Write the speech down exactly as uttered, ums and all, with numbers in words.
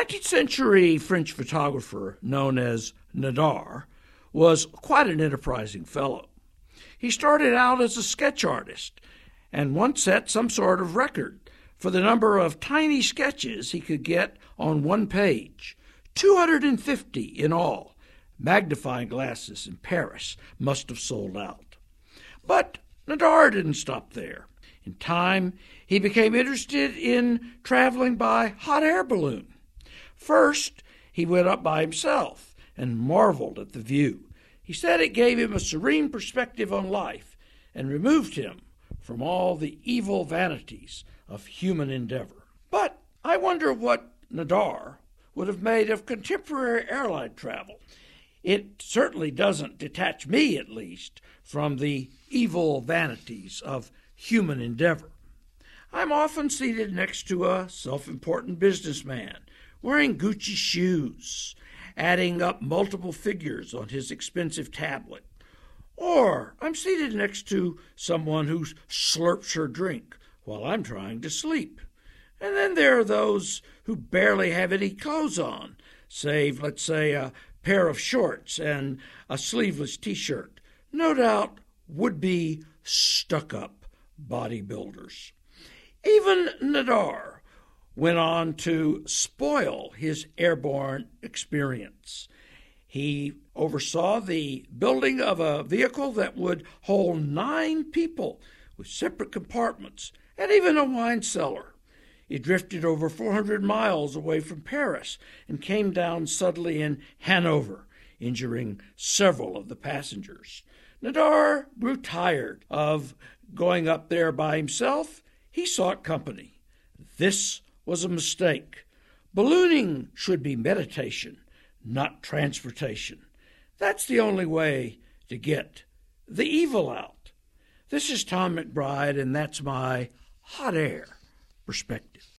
nineteenth century French photographer known as Nadar was quite an enterprising fellow. He started out as a sketch artist and once set some sort of record for the number of tiny sketches he could get on one page, two hundred fifty in all. Magnifying glasses in Paris must have sold out. But Nadar didn't stop there. In time, he became interested in traveling by hot air balloon. First, he went up by himself and marveled at the view. He said it gave him a serene perspective on life and removed him from all the evil vanities of human endeavor. But I wonder what Nadar would have made of contemporary airline travel. It certainly doesn't detach me, at least, from the evil vanities of human endeavor. I'm often seated next to a self-important businessman wearing Gucci shoes, adding up multiple figures on his expensive tablet. Or I'm seated next to someone who slurps her drink while I'm trying to sleep. And then there are those who barely have any clothes on, save, let's say, a pair of shorts and a sleeveless T-shirt. No doubt would-be stuck-up bodybuilders. Even Nadar went on to spoil his airborne experience. He oversaw the building of a vehicle that would hold nine people with separate compartments and even a wine cellar. He drifted over four hundred miles away from Paris and came down suddenly in Hanover, injuring several of the passengers. Nadar grew tired of going up there by himself. He sought company. This was a mistake. Ballooning should be meditation, not transportation. That's the only way to get the evil out. This is Tom McBride, and that's my hot air perspective.